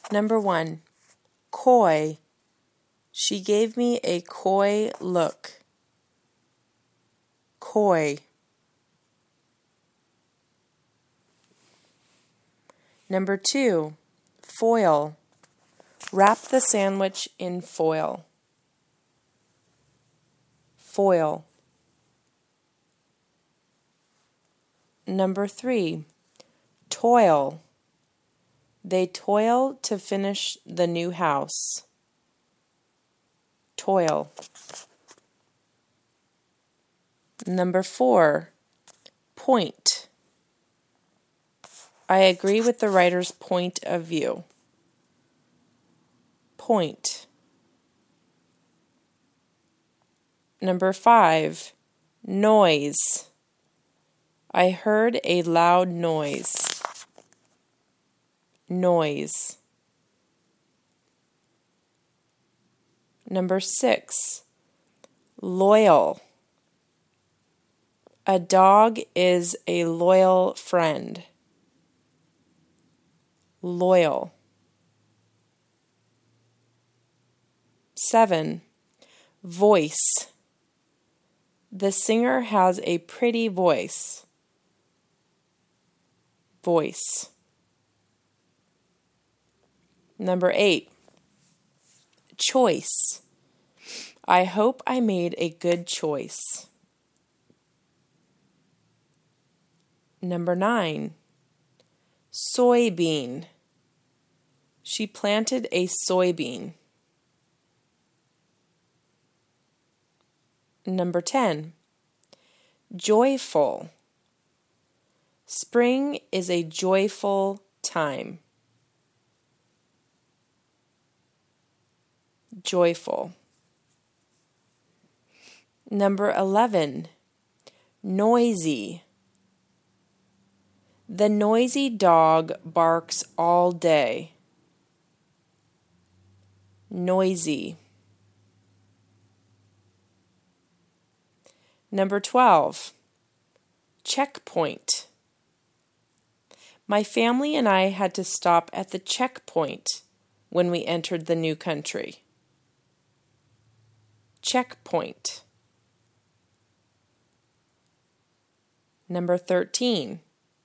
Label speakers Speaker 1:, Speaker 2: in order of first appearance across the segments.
Speaker 1: Number 1, coy. She gave me a coy look. Coy. Number 2, foil. Wrap the sandwich in foil. Foil. Number 3, toil. They toil to finish the new house. Toil. Number 4, point. I agree with the writer's point of view. Point. Number 5, noise. I heard a loud noise. Noise. Number 6, loyal. A dog is a loyal friend. Loyal. 7, voice. The singer has a pretty voice. Voice. Number 8, choice. I hope I made a good choice. Number 9, soybean. She planted a soybean. Number 10, joyful. Spring is a joyful time. Joyful. Number 11, noisy. The noisy dog barks all day. Noisy. Number 12, checkpoint. My family and I had to stop at the checkpoint when we entered the new country. Checkpoint. Number 13,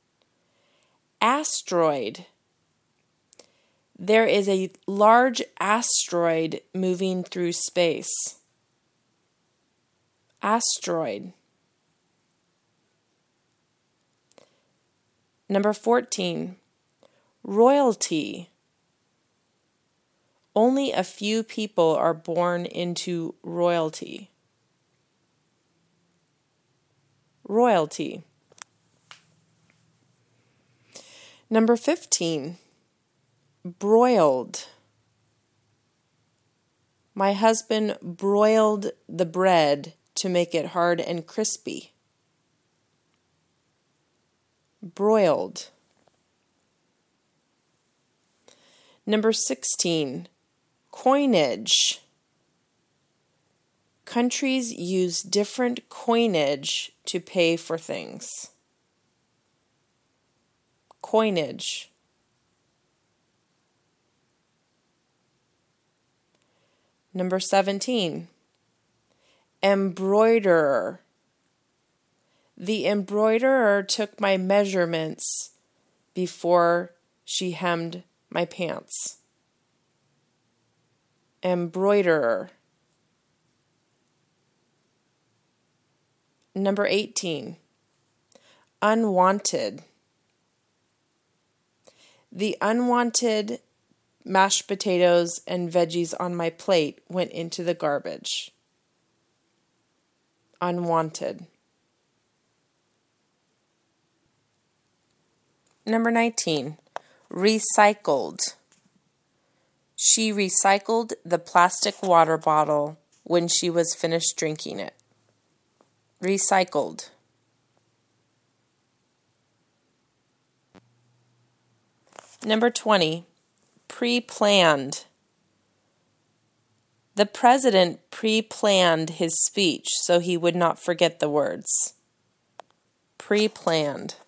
Speaker 1: asteroid. There is a large asteroid moving through space. Asteroid. Number 14, royalty. Only a few people are born into royalty. Royalty. Number 15, broiled. My husband broiled the bread to make it hard and crispy. Broiled. Number 16, coinage. Countries use different coinage to pay for things. Coinage. Number 17, embroiderer. The embroiderer took my measurements before she hemmed my pants. Embroiderer. Number 18, unwanted. The unwanted mashed potatoes and veggies on my plate went into the garbage. Unwanted. Number 19, recycled. She recycled the plastic water bottle when she was finished drinking it. Recycled. Number 20, pre-planned. The president pre-planned his speech so he would not forget the words. Pre-planned.